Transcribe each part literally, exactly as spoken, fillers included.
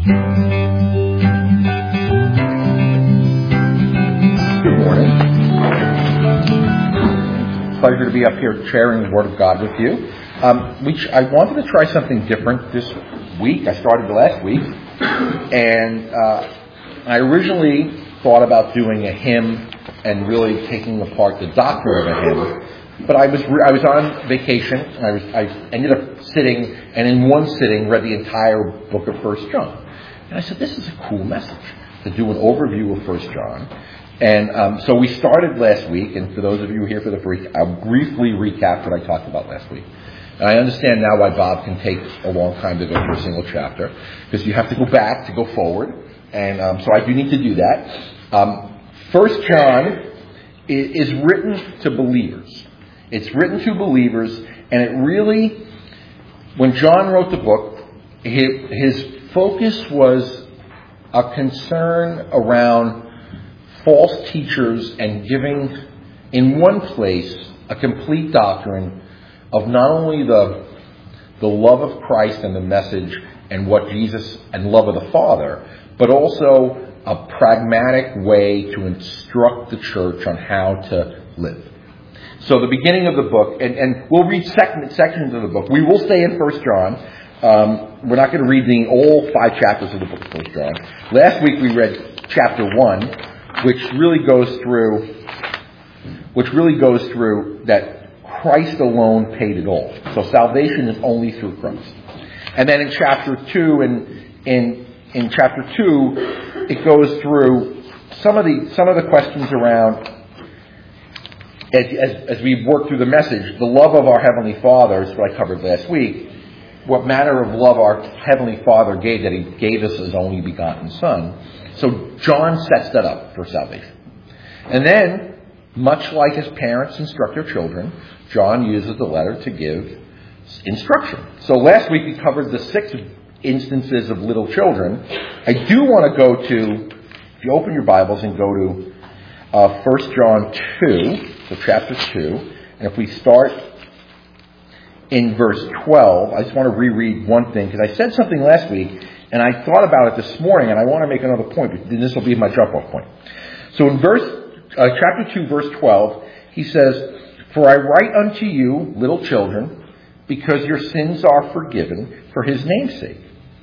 Good morning. Pleasure to be up here sharing the Word of God with you. Um, we ch- I wanted to try something different this week. I started last week, and uh, I originally thought about doing a hymn and really taking apart the doctrine of a hymn. But I was re- I was on vacation, and I was I ended up sitting, and in one sitting read the entire book of First John. And I said, this is a cool message to do an overview of First John. And um, so we started last week, and for those of you here for the first, I'll briefly recap what I talked about last week. And I understand now why Bob can take a long time to go through a single chapter, because you have to go back to go forward. And um, so I do need to do that. Um, First John is written to believers. It's written to believers, and it really, when John wrote the book, his, his focus was a concern around false teachers and giving, in one place, a complete doctrine of not only the, the love of Christ and the message and what Jesus, and love of the Father, but also a pragmatic way to instruct the church on how to live. So the beginning of the book, and, and we'll read sec- sections of the book. We will stay in First John. Um, we're not going to read the all five chapters of the book of First John. Last week we read chapter one, which really goes through, which really goes through that Christ alone paid it all. So salvation is only through Christ. And then in chapter two, and in in chapter two, it goes through some of the some of the questions around. As, as, as we work through the message, the love of our Heavenly Father is what I covered last week. What manner of love our Heavenly Father gave, that He gave us His only begotten Son. So John sets that up for salvation. And then, much like his parents instruct their children, John uses the letter to give instruction. So last week we covered the six instances of little children. I do want to go to, if you open your Bibles and go to uh, First John two, so chapter two, and if we start in verse twelve, I just want to reread one thing, because I said something last week, and I thought about it this morning, and I want to make another point, but this will be my jump-off point. So in verse, uh, chapter two, verse twelve, he says, "For I write unto you, little children, because your sins are forgiven for His name's sake.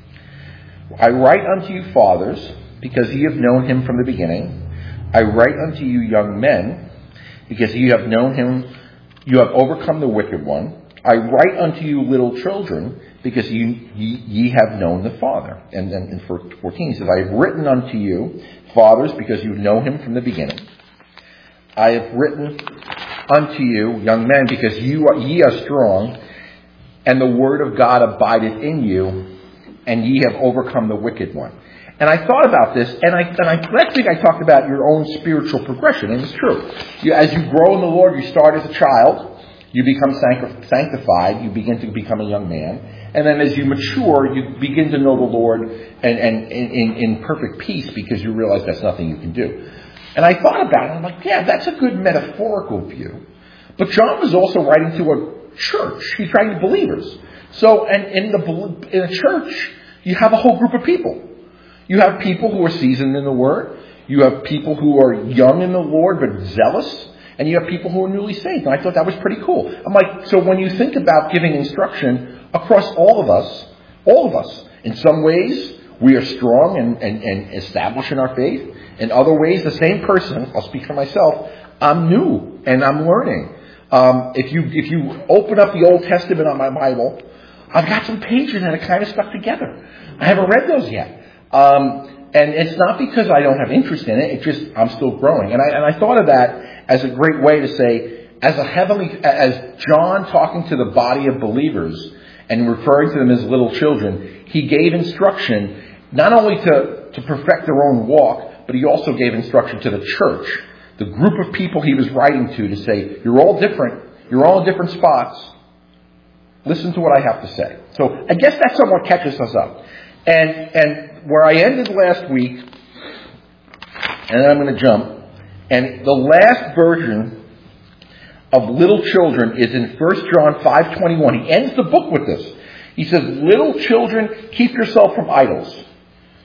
I write unto you, fathers, because ye have known Him from the beginning. I write unto you, young men, because ye have known Him, you have overcome the wicked one. I write unto you, little children, because ye, ye, ye have known the Father." And then in fourteen, he says, "I have written unto you, fathers, because you know Him from the beginning. I have written unto you, young men, because you are, ye are strong, and the word of God abideth in you, and ye have overcome the wicked one." And I thought about this, and I, and I last week I talked about your own spiritual progression, and it's true. You, as you grow in the Lord, you start as a child, you become sanctified, you begin to become a young man, and then as you mature, you begin to know the Lord and, and in, in perfect peace, because you realize that's nothing you can do. And I thought about it, and I'm like, yeah, that's a good metaphorical view. But John was also writing to a church. He's writing to believers. So, and in the in a church, you have a whole group of people. You have people who are seasoned in the Word. You have people who are young in the Lord but zealous. And you have people who are newly saved. And I thought that was pretty cool. I'm like, so when you think about giving instruction across all of us, all of us, in some ways we are strong and, and, and established in our faith. In other ways, the same person, I'll speak for myself, I'm new and I'm learning. Um, if you if you open up the Old Testament on my Bible, I've got some pages that are kind of stuck together. I haven't read those yet. Um, and it's not because I don't have interest in it. It's just I'm still growing. And I and I thought of that as a great way to say, as a heavenly, as John talking to the body of believers and referring to them as little children, he gave instruction not only to, to perfect their own walk, but he also gave instruction to the church, the group of people he was writing to, to say, you're all different. You're all in different spots. Listen to what I have to say. So I guess that somewhat catches us up. And and where I ended last week, and then I'm going to jump, and the last version of little children is in First John five twenty-one. He ends the book with this. He says, "Little children, keep yourself from idols.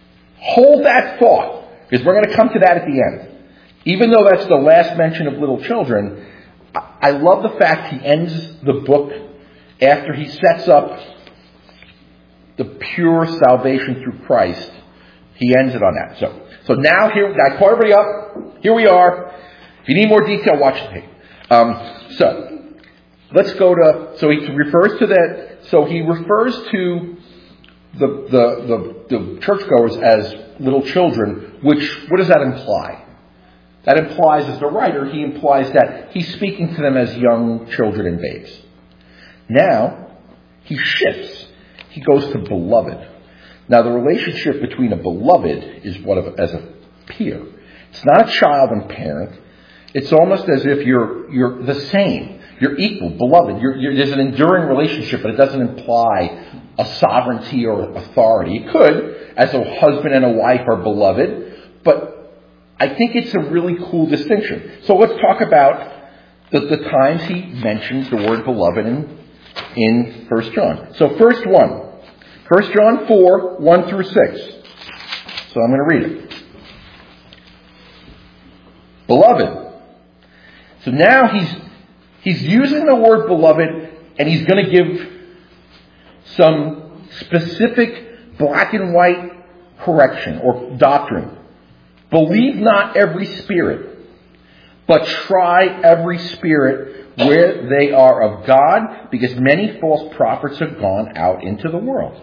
hold that thought, because we're going to come to that at the end. Even though that's the last mention of little children, I love the fact he ends the book after he sets up the pure salvation through Christ. He ends it on that. So, so now here, I caught everybody up. Here we are. If you need more detail, watch the tape. Um, so, let's go to, so he refers to that, so he refers to the, the, the, the churchgoers as little children, which, what does that imply? That implies, as the writer, he implies that he's speaking to them as young children and babes. Now, he shifts. He goes to beloved. Now, the relationship between a beloved is what of as a peer. It's not a child and parent. It's almost as if you're you're the same. You're equal, beloved. You're, you're, there's an enduring relationship, but it doesn't imply a sovereignty or authority. It could, as a husband and a wife are beloved, but I think it's a really cool distinction. So let's talk about the, the times he mentions the word beloved in, in First John. So first one. First John four, one through six. So I'm going to read it. Beloved. So now he's he's using the word beloved, and he's going to give some specific black and white correction or doctrine. Believe not every spirit, but try every spirit where they are of God, because many false prophets have gone out into the world.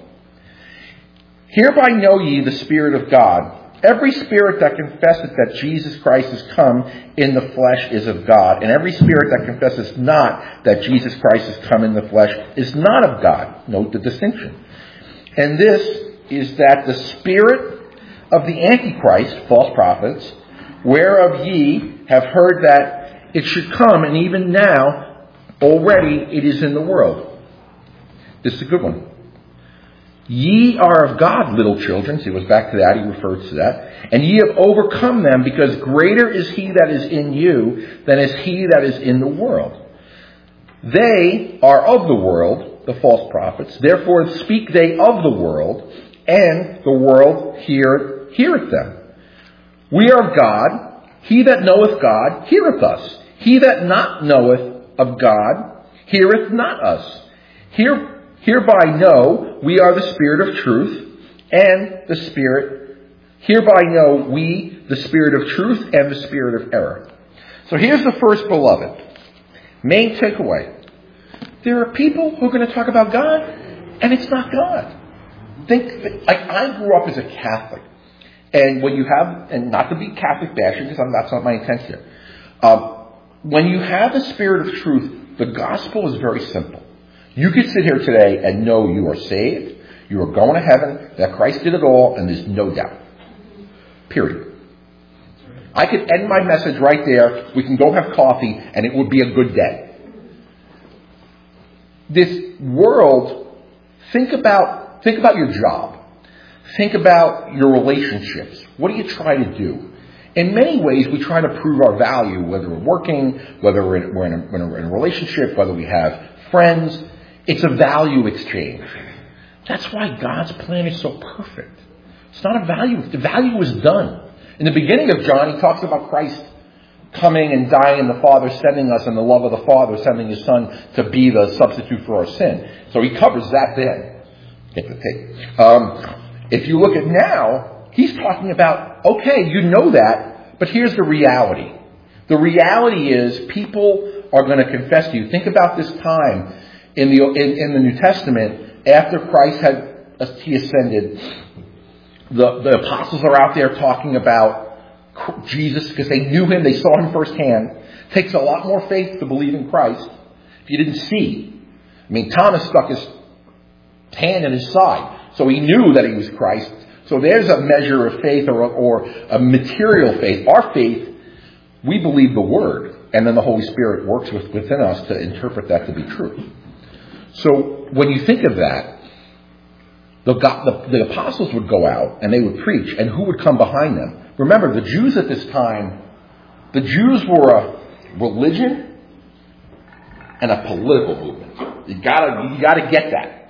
Hereby know ye the Spirit of God. Every spirit that confesseth that Jesus Christ is come in the flesh is of God, and every spirit that confesseth not that Jesus Christ is come in the flesh is not of God. Note the distinction. And this is that the spirit of the Antichrist, false prophets, whereof ye have heard that it should come, and even now already it is in the world. This is a good one. Ye are of God, little children. So he goes back to that. He refers to that. And ye have overcome them, because greater is he that is in you than is he that is in the world. They are of the world, the false prophets. Therefore speak they of the world, and the world hear, heareth them. We are of God. He that knoweth God heareth us. He that not knoweth of God heareth not us. Here Hereby know we are the spirit of truth and the spirit. Hereby know we the spirit of truth and the spirit of error. So here's the first beloved. Main takeaway. There are people who are going to talk about God, and it's not God. Think, like I grew up as a Catholic, and when you have, and not to be Catholic bashing, because that's not my intent here. Um, when you have the spirit of truth, the gospel is very simple. You could sit here today and know you are saved, you are going to heaven, that Christ did it all, and there's no doubt. Period. I could end my message right there. We can go have coffee, and it would be a good day. This world, think about, think about your job. Think about your relationships. What do you try to do? In many ways, we try to prove our value, whether we're working, whether we're in, we're in, a, we're in a relationship, whether we have friends. It's a value exchange. That's why God's plan is so perfect. It's not a value. The value was done. In the beginning of John, he talks about Christ coming and dying, and the Father sending us, and the love of the Father sending His Son to be the substitute for our sin. So he covers that then. Get the tape. Um, if you look at now, he's talking about, okay, you know that, but here's the reality. The reality is people are going to confess to you. Think about this time in the in, in the New Testament after Christ had he ascended. The, the apostles are out there talking about Jesus because they knew him, they saw him firsthand. It takes a lot more faith to believe in Christ if you didn't see. I mean, Thomas stuck his hand in his side, so he knew that he was Christ. So there's a measure of faith or, or a material faith. Our faith, we believe the Word, and then the Holy Spirit works with, within us to interpret that to be true. So when you think of that, the, the, the apostles would go out and they would preach, and who would come behind them? Remember, the Jews at this time, the Jews were a religion and a political movement. You gotta, you gotta get that.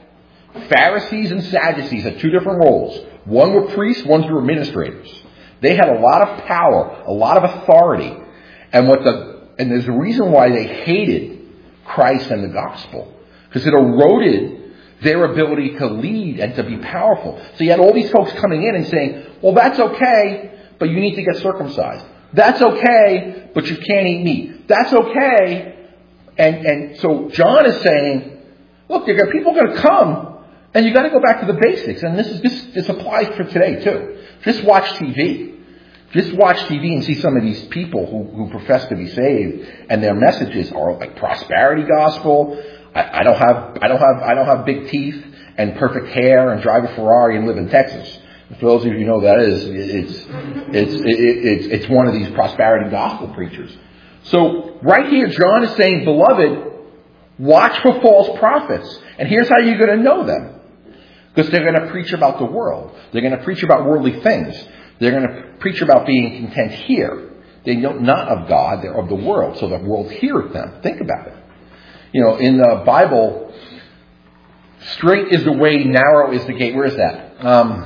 Pharisees and Sadducees had two different roles. One were priests, one were administrators. They had a lot of power, a lot of authority. And what the and there's a reason why they hated Christ and the gospel. Because it eroded their ability to lead and to be powerful. So you had all these folks coming in and saying, well, that's okay, but you need to get circumcised. That's okay, but you can't eat meat. That's okay. And and so John is saying, look, there are people going to come, and you got to go back to the basics. And this is this this applies for today too. Just watch T V. Just watch T V and see some of these people who, who profess to be saved, and their messages are like prosperity gospel. I, I don't have I don't have I don't have big teeth and perfect hair and drive a Ferrari and live in Texas. For those of you who know that is, it's it's it, it's it's one of these prosperity gospel preachers. So right here, John is saying, beloved, watch for false prophets. And here's how you're going to know them. Because they're going to preach about the world. They're going to preach about worldly things. They're going to preach about being content here. They're not of God, they're of the world. So the world heareth them. Think about it. You know, in the Bible, straight is the way, narrow is the gate. Where is that? Um,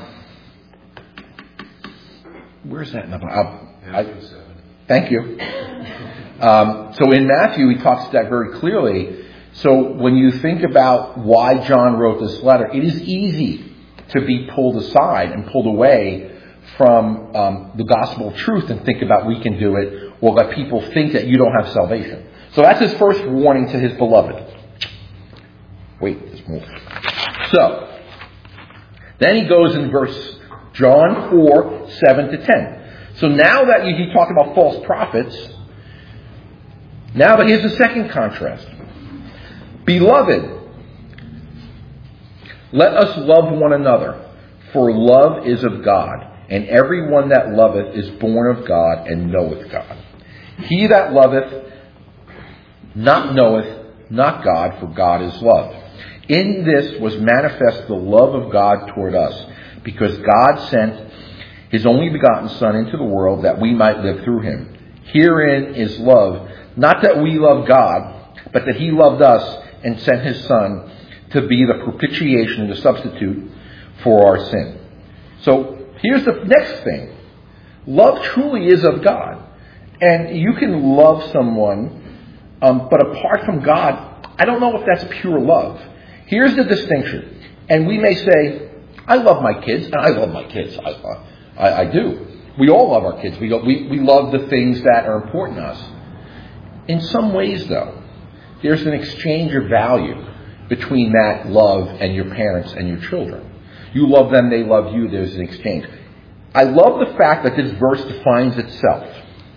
where's that in the Bible? I, thank you. Um, so in Matthew, he talks that very clearly. So when you think about why John wrote this letter, it is easy to be pulled aside and pulled away from um, the gospel of truth and think about we can do it, or that people think that you don't have salvation. So that's his first warning to his beloved. Wait, there's more. So, then he goes in verse John four, seven to ten. So now that you, he talked about false prophets, now that here's the second contrast. Beloved, let us love one another, for love is of God, and every one that loveth is born of God and knoweth God. He that loveth not knoweth not God, for God is love. In this was manifest the love of God toward us, because God sent his only begotten Son into the world that we might live through him. Herein is love, not that we love God, but that he loved us and sent his Son to be the propitiation, the substitute for our sin. So here's the next thing. Love truly is of God. And you can love someone, um, but apart from God, I don't know if that's pure love. Here's the distinction. And we may say, I love my kids, and I love my kids. I, I, I do. We all love our kids. We, we, we love the things that are important to us. In some ways, though, there's an exchange of value between that love and your parents and your children. You love them, they love you, there's an exchange. I love the fact that this verse defines itself.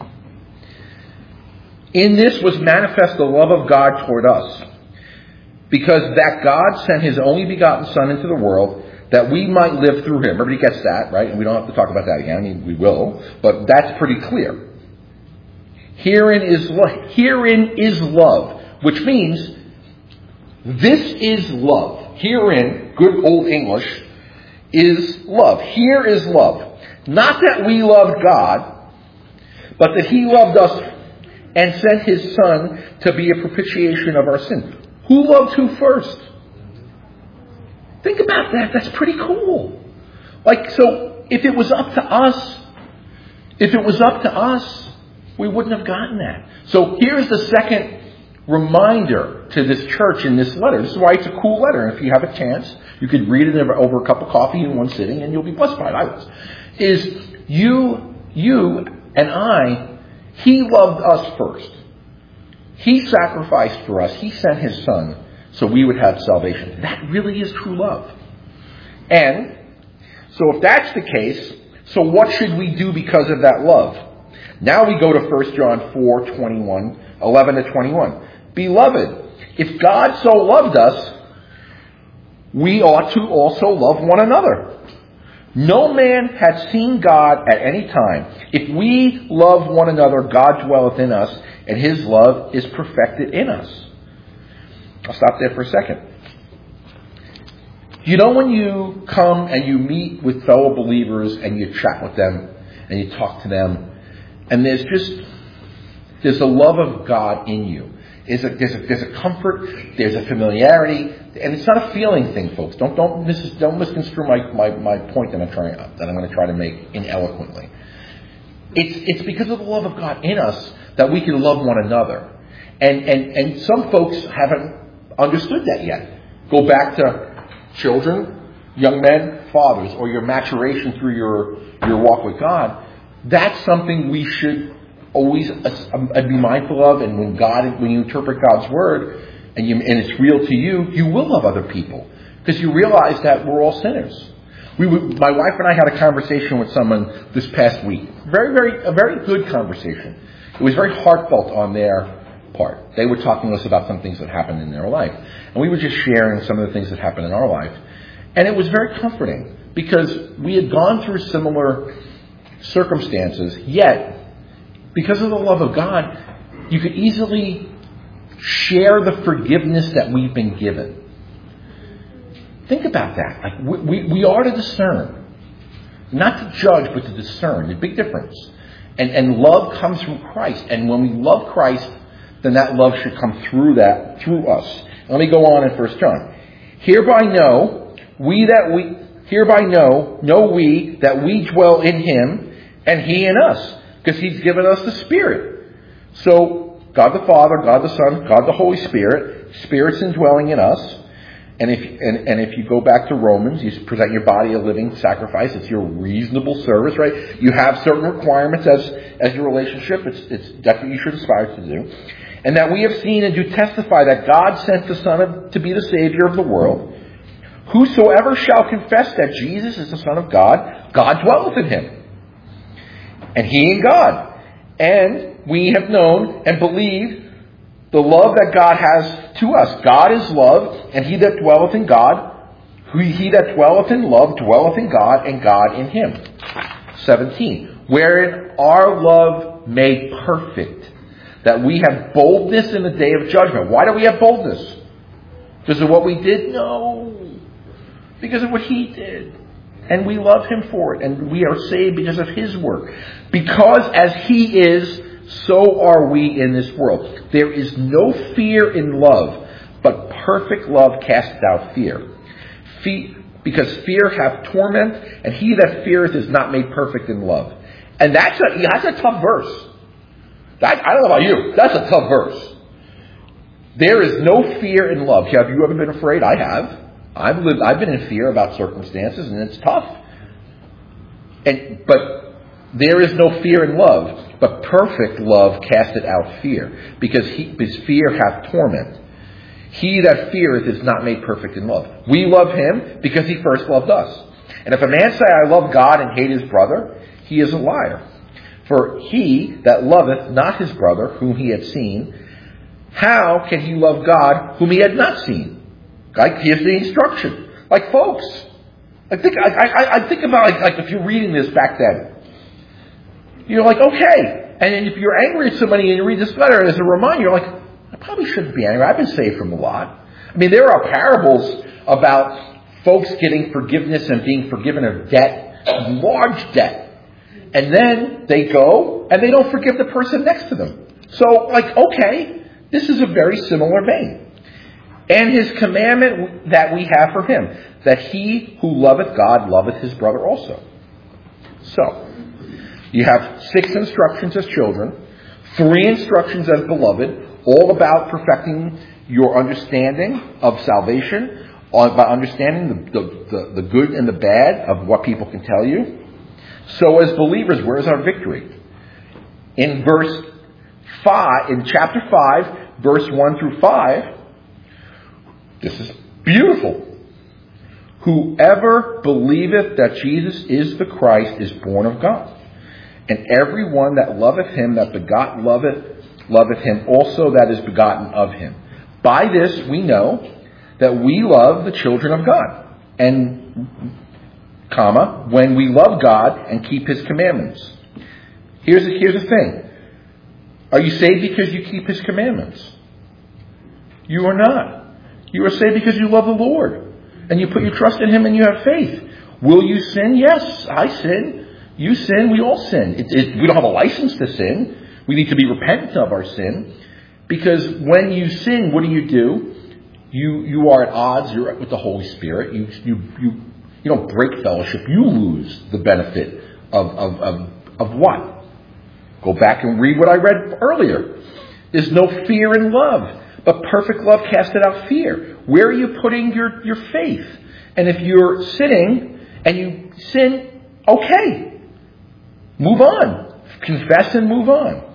In this was manifest the love of God toward us, because that God sent his only begotten Son into the world that we might live through him. Everybody gets that, right? And we don't have to talk about that again. I mean, we will, but that's pretty clear. Herein is love. Herein is love, which means this is love. Herein, good old English, is love. Here is love. Not that we loved God, but that he loved us and sent his Son to be a propitiation of our sin. Who loved who first? Think about that. That's pretty cool. Like, so if it was up to us, if it was up to us, we wouldn't have gotten that. So here's the second reminder to this church in this letter. This is why it's a cool letter. And if you have a chance, you could read it over a cup of coffee in one sitting and you'll be blessed by it. I was. Is you, you and I, he loved us first. He sacrificed for us. He sent his Son so we would have salvation. That really is true love. And so if that's the case, so what should we do because of that love? Now we go to First John four, twenty-one, eleven to twenty-one. Beloved, if God so loved us, we ought to also love one another. No man hath seen God at any time. If we love one another, God dwelleth in us, and his love is perfected in us. I'll stop there for a second. You know when you come and you meet with fellow believers and you chat with them and you talk to them, and there's just, there's a love of God in you. is a, there's a, there's a comfort, there's a familiarity, and it's not a feeling thing, folks. Don't don't mis, don't misconstrue my, my, my point that I'm trying that I'm going to try to make ineloquently. It's it's because of the love of God in us that we can love one another, and and and some folks haven't understood that yet. Go back to children, young men, fathers, or your maturation through your your walk with God. That's something we should always uh, be mindful of. And when God, when you interpret God's word and you and it's real to you, you will love other people because you realize that we're all sinners. We, would, my wife and I had a conversation with someone this past week. Very, very, a very good conversation. It was very heartfelt on their part. They were talking to us about some things that happened in their life, and we were just sharing some of the things that happened in our life. And it was very comforting because we had gone through similar circumstances, yet because of the love of God, you could easily share the forgiveness that we've been given. Think about that. Like we, we, we are to discern. Not to judge, but to discern. There's a big difference. And, and love comes from Christ. And when we love Christ, then that love should come through that, through us. Let me go on in First John. Hereby know we that we hereby know, know we that we dwell in him and he in us. Because he's given us the Spirit. So God the Father, God the Son, God the Holy Spirit, Spirit's indwelling in us. And if and, and if you go back to Romans, you present your body a living sacrifice. It's your reasonable service, right? You have certain requirements as as your relationship. It's it's that's what you should aspire to do. And that we have seen and do testify that God sent the Son of, to be the Savior of the world. Whosoever shall confess that Jesus is the Son of God, God dwelleth in him, and he in God. And we have known and believed the love that God has to us. God is love, and he that dwelleth in God, he that dwelleth in love, dwelleth in God, and God in him. seventeen. Wherein our love made perfect, that we have boldness in the day of judgment. Why do we have boldness? Because of what we did? No. Because of what he did. And we love him for it. And we are saved because of his work. Because as he is, so are we in this world. There is no fear in love, but perfect love casts out fear. Fe- because fear hath torment, and he that feareth is not made perfect in love. And that's a, that's a tough verse. That, I don't know about you. That's a tough verse. There is no fear in love. Have you ever been afraid? I have. I've lived. I've been in fear about circumstances, and it's tough. And but there is no fear in love. But perfect love casteth out fear, because he, his fear hath torment. He that feareth is not made perfect in love. We love him because he first loved us. And if a man say, I love God, and hate his brother, he is a liar. For he that loveth not his brother, whom he had seen, how can he love God, whom he had not seen? God gives the instruction. Like, folks, I think I, I, I think about like, like if you're reading this back then. You're like, okay. And then if you're angry at somebody and you read this letter as a reminder, you're like, I probably shouldn't be angry. I've been saved from a lot. I mean, there are parables about folks getting forgiveness and being forgiven of debt, large debt. And then they go and they don't forgive the person next to them. So, like, okay, this is a very similar vein. And his commandment that we have for him, that he who loveth God loveth his brother also. So, you have six instructions as children, three instructions as beloved, all about perfecting your understanding of salvation, about understanding the, the, the, the good and the bad of what people can tell you. So as believers, where's our victory? In verse five, in chapter five, verse one through five, this is beautiful. Whoever believeth that Jesus is the Christ is born of God. And every one that loveth him that begot loveth, loveth him also that is begotten of him. By this we know that we love the children of God. And, comma, when we love God and keep his commandments. Here's the, here's the thing. Are you saved because you keep his commandments? You are not. You are saved because you love the Lord. And you put your trust in him and you have faith. Will you sin? Yes, I sin. You sin. We all sin. It, it, we don't have a license to sin. We need to be repentant of our sin. Because when you sin, what do you do? You you are at odds you're with the Holy Spirit. You you you you don't break fellowship. You lose the benefit of of of, of what? Go back and read what I read earlier. There's no fear in love, but perfect love casteth out fear. Where are you putting your, your faith? And if you're sinning and you sin, okay, move on. Confess and move on.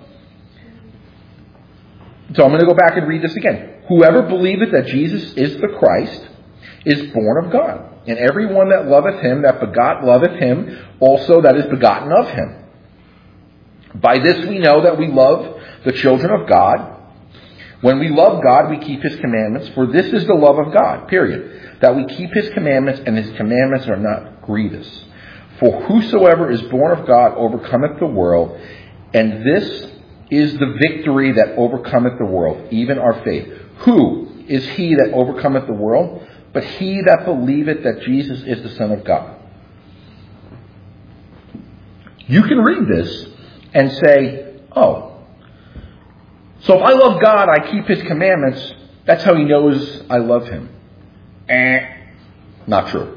So I'm going to go back and read this again. Whoever believeth that Jesus is the Christ is born of God. And every one that loveth him, that begot, loveth him also that is begotten of him. By this we know that we love the children of God. When we love God, we keep his commandments. For this is the love of God, period. That we keep his commandments, and his commandments are not grievous. For whosoever is born of God overcometh the world. And this is the victory that overcometh the world, even our faith. Who is he that overcometh the world? But he that believeth that Jesus is the Son of God. You can read this and say, oh, so if I love God, I keep his commandments, that's how he knows I love him. Eh, not true.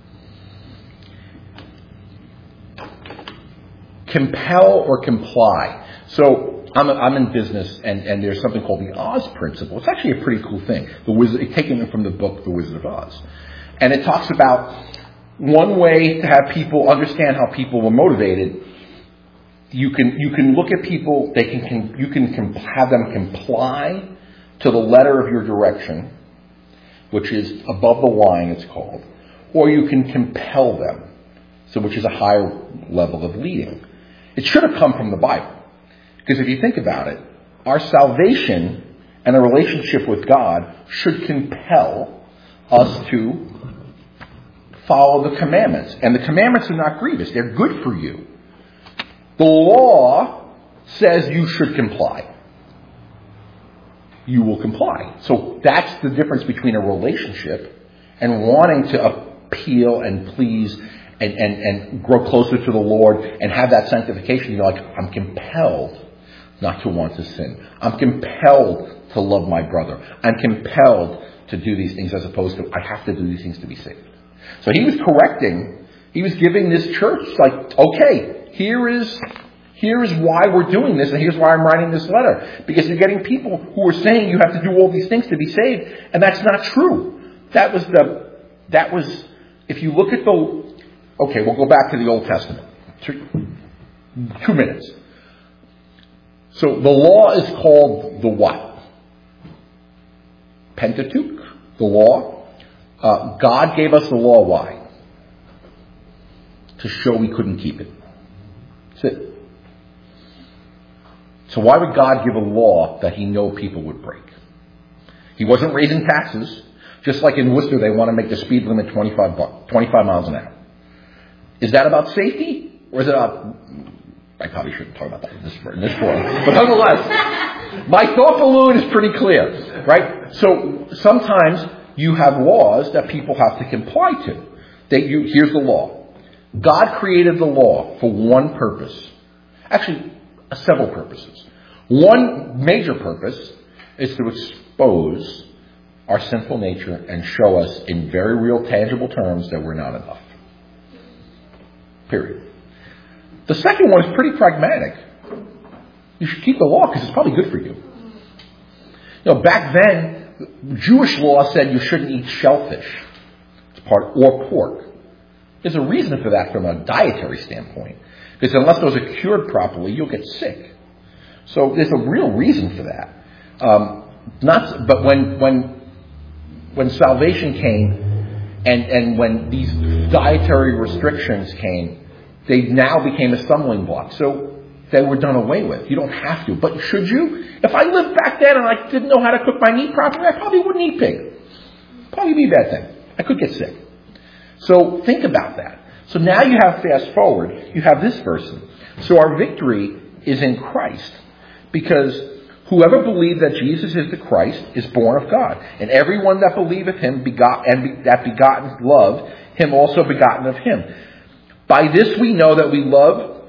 Compel or comply. So I'm, a, I'm in business, and, and there's something called the Oz principle. It's actually a pretty cool thing. The Wizard, it's taken from the book The Wizard of Oz. And it talks about one way to have people understand how people were motivated. You can you can look at people. They can, can you can com, have them comply to the letter of your direction, which is above the line. It's called, or you can compel them, so which is a higher level of leading. It should have come from the Bible, because if you think about it, our salvation and a relationship with God should compel us to follow the commandments, and the commandments are not grievous; they're good for you. The law says you should comply. You will comply. So that's the difference between a relationship and wanting to appeal and please and, and, and grow closer to the Lord and have that sanctification. You're like, I'm compelled not to want to sin. I'm compelled to love my brother. I'm compelled to do these things as opposed to I have to do these things to be saved. So he was correcting, he was giving this church like, okay, Here is, here is why we're doing this, and here's why I'm writing this letter. Because you're getting people who are saying you have to do all these things to be saved, and that's not true. That was the, that was, if you look at the, okay, we'll go back to the Old Testament. Two, two minutes. So the law is called the what? Pentateuch, the law. Uh, God gave us the law, why? To show we couldn't keep it. That's it. So why would God give a law that he knew people would break? He wasn't raising taxes. Just like in Worcester, they want to make the speed limit twenty-five, twenty-five miles an hour. Is that about safety? Or is it about... I probably shouldn't talk about that in this, in this forum. But nonetheless, my thought balloon is pretty clear. Right? So sometimes you have laws that people have to comply to. They, you, here's the law. God created the law for one purpose. Actually, several purposes. One major purpose is to expose our sinful nature and show us in very real, tangible terms that we're not enough. Period. The second one is pretty pragmatic. You should keep the law because it's probably good for you. You know, back then, Jewish law said you shouldn't eat shellfish. It's part, or pork. There's a reason for that from a dietary standpoint. Because unless those are cured properly, you'll get sick. So there's a real reason for that. Um, not, but when when when salvation came, and, and when these dietary restrictions came, they now became a stumbling block. So they were done away with. You don't have to. But should you? If I lived back then and I didn't know how to cook my meat properly, I probably wouldn't eat pig. Probably be a bad thing. I could get sick. So think about that. So now you have, fast forward, you have this person. So our victory is in Christ. Because whoever believed that Jesus is the Christ is born of God. And everyone that believeth him begot, and be, that begotten loved him also begotten of him. By this we know that we love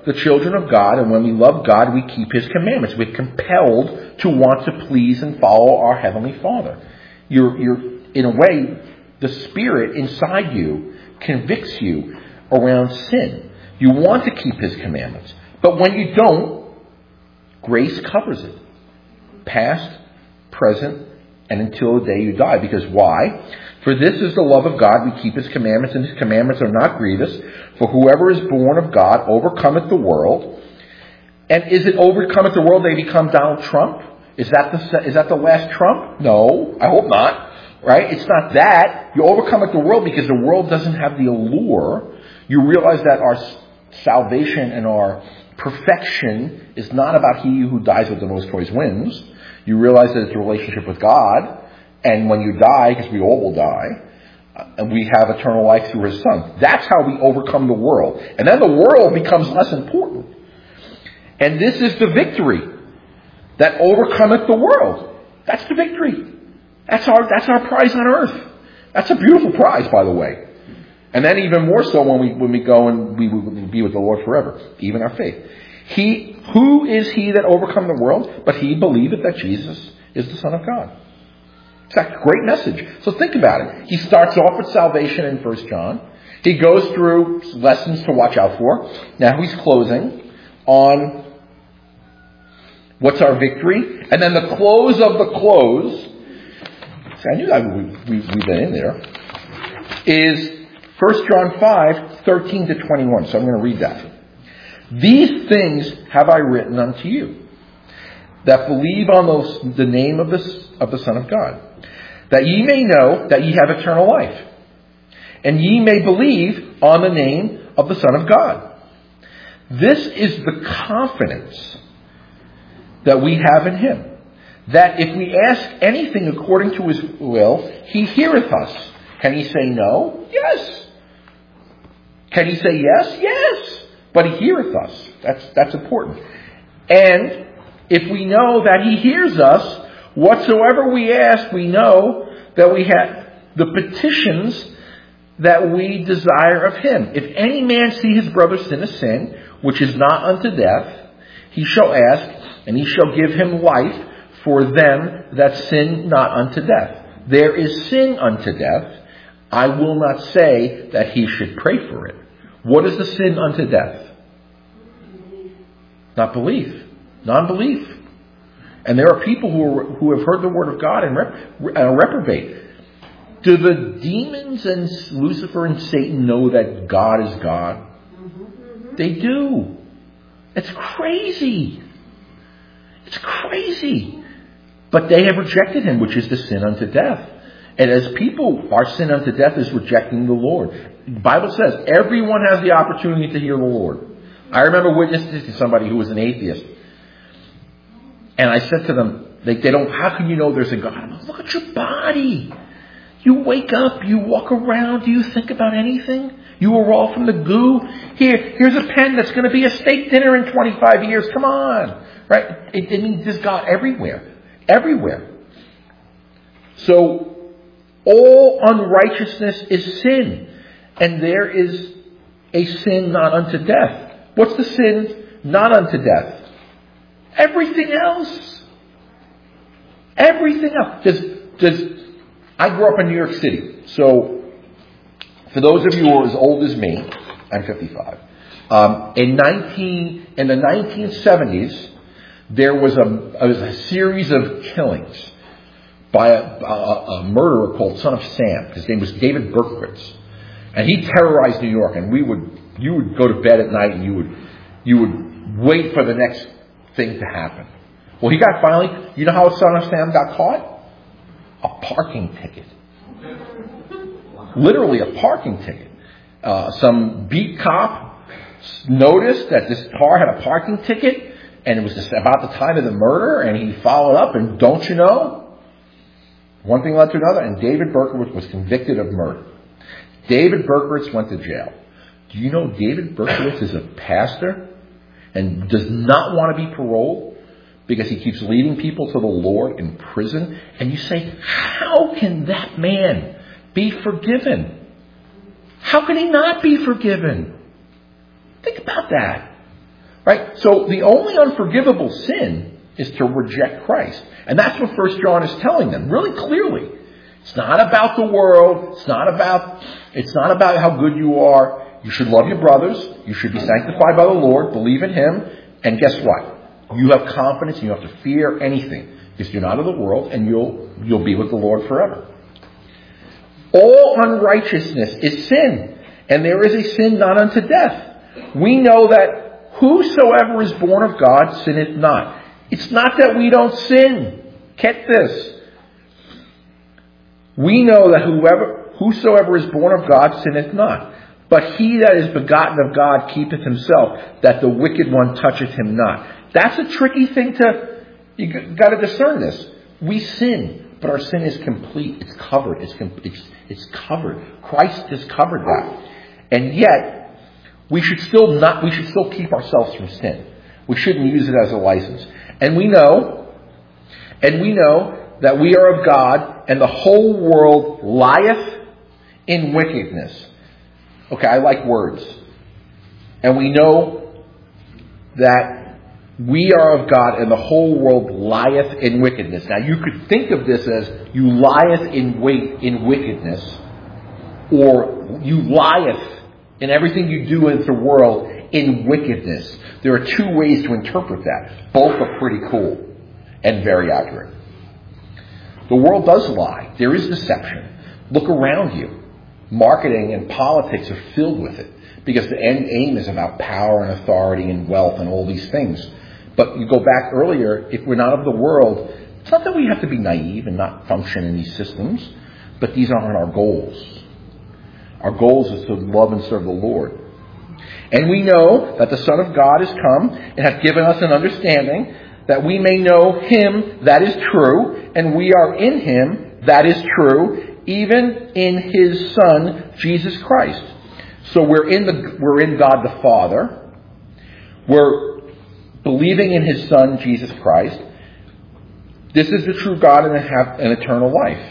the children of God, and when we love God, we keep His commandments. We're compelled to want to please and follow our Heavenly Father. You're, you're, in a way, the Spirit inside you convicts you around sin. You want to keep His commandments. But when you don't, grace covers it. Past, present, and until the day you die. Because why? For this is the love of God, we keep His commandments, and His commandments are not grievous. For whoever is born of God overcometh the world. And is it overcometh the world they become Donald Trump? Is that the is that the last Trump? No, I hope not. Right? It's not that. You overcometh the world because the world doesn't have the allure. You realize that our salvation and our perfection is not about he who dies with the most toys wins. You realize that it's a relationship with God. And when you die, because we all will die, and we have eternal life through His Son. That's how we overcome the world. And then the world becomes less important. And this is the victory that overcometh the world. That's the victory. That's our, that's our prize on earth. That's a beautiful prize, by the way. And then even more so when we, when we go and we will be with the Lord forever, even our faith. He, who is he that overcome the world? But he believeth that Jesus is the Son of God. It's a great message. So think about it. He starts off with salvation in First John. He goes through lessons to watch out for. Now he's closing on what's our victory. And then the close of the close, see, I knew that we, we, we've been in there, is First John five, thirteen to twenty-one. So I'm going to read that. These things have I written unto you, that believe on those, the name of the, of the Son of God, that ye may know that ye have eternal life, and ye may believe on the name of the Son of God. This is the confidence that we have in Him, that if we ask anything according to His will, He heareth us. Can He say no? Yes. Can He say yes? Yes. But He heareth us. That's, that's important. And if we know that He hears us, whatsoever we ask, we know that we have the petitions that we desire of Him. If any man see his brother sin a sin, which is not unto death, he shall ask, and He shall give him life for them that sin not unto death. There is sin unto death. I will not say that he should pray for it. What is the sin unto death? Not belief. Non-belief. And there are people who are, who have heard the word of God and rep, uh, reprobate. Do the demons and Lucifer and Satan know that God is God? They do. It's crazy. It's crazy. But they have rejected Him, which is the sin unto death. And as people, our sin unto death is rejecting the Lord. The Bible says everyone has the opportunity to hear the Lord. I remember witnessing to somebody who was an atheist. And I said to them, they, they don't, how can you know there's a God? I'm like, look at your body. You wake up, you walk around, do you think about anything? You are all from the goo. Here, here's a pen that's going to be a steak dinner in twenty-five years. Come on. Right? It, it means there's God everywhere. Everywhere. So, all unrighteousness is sin. And there is a sin not unto death. What's the sin not unto death? Everything else. Everything else. Does, does, I grew up in New York City. So, for those of you who are as old as me, I'm fifty-five. Um, in nineteen in the nineteen seventies, there was a, a, was a series of killings by a, a, a murderer called Son of Sam. His name was David Berkowitz, and he terrorized New York. And we would, you would go to bed at night, and you would, you would wait for the next thing to happen. Well, he got finally. You know how Son of Sam got caught? A parking ticket. Literally a parking ticket. Uh, some beat cop noticed that this car had a parking ticket, and it was just about the time of the murder, and he followed up, and don't you know, one thing led to another, and David Berkowitz was convicted of murder. David Berkowitz went to jail. Do you know David Berkowitz is a pastor and does not want to be paroled because he keeps leading people to the Lord in prison? And you say, how can that man be forgiven? How can he not be forgiven? Think about that. Right? So the only unforgivable sin is to reject Christ. And that's what First John is telling them, really clearly. It's not about the world. It's not about, it's not about how good you are. You should love your brothers. You should be sanctified by the Lord. Believe in Him. And guess what? You have confidence and you don't have to fear anything. Because you're not of the world and you'll, you'll be with the Lord forever. All unrighteousness is sin. And there is a sin not unto death. We know that whosoever is born of God sinneth not. It's not that we don't sin. Get this. We know that whoever, whosoever is born of God sinneth not. But he that is begotten of God keepeth himself, that the wicked one toucheth him not. That's a tricky thing to, you got to discern this. We sin, but our sin is complete. It's covered. It's, it's, it's covered. Christ has covered that. And yet, we should still not, we should still keep ourselves from sin. We shouldn't use it as a license. And we know, and we know that we are of God, and the whole world lieth in wickedness. Okay, I like words. And we know that we are of God, and the whole world lieth in wickedness. Now, you could think of this as you lieth in wait in wickedness, or you lieth in everything you do in the world in wickedness. There are two ways to interpret that. Both are pretty cool and very accurate. The world does lie. There is deception. Look around you. Marketing and politics are filled with it because the end aim is about power and authority and wealth and all these things. But you go back earlier, if we're not of the world, it's not that we have to be naive and not function in these systems, but these aren't our goals. Our goals is to love and serve the Lord. And we know that the Son of God has come and hath given us an understanding that we may know Him that is true, and we are in Him that is true, even in His Son, Jesus Christ. So we're in the we're in God the Father. We're believing in His Son, Jesus Christ. This is the true God and have an eternal life.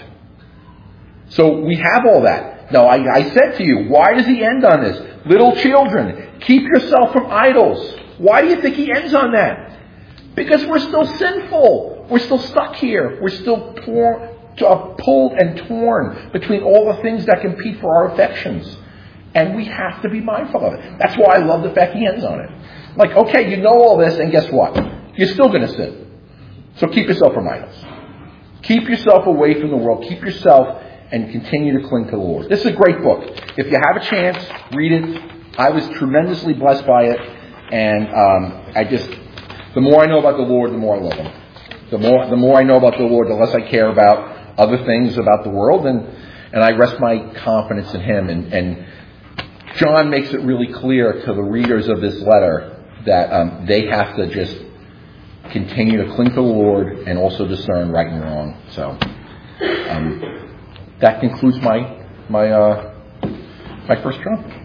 So we have all that. Now, I, I said to you, why does He end on this? Little children, keep yourself from idols. Why do you think He ends on that? Because we're still sinful. We're still stuck here. We're still torn, uh, pulled and torn between all the things that compete for our affections. And we have to be mindful of it. That's why I love the fact He ends on it. Like, okay, you know all this, and guess what? You're still going to sin. So keep yourself from idols. Keep yourself away from the world. Keep yourself and continue to cling to the Lord. This is a great book. If you have a chance, read it. I was tremendously blessed by it. And um, I just, the more I know about the Lord, the more I love Him. The more, the more I know about the Lord, the less I care about other things about the world. And, and I rest my confidence in Him. And, and John makes it really clear to the readers of this letter that um, they have to just continue to cling to the Lord and also discern right and wrong. So um, that concludes my my uh, my first John.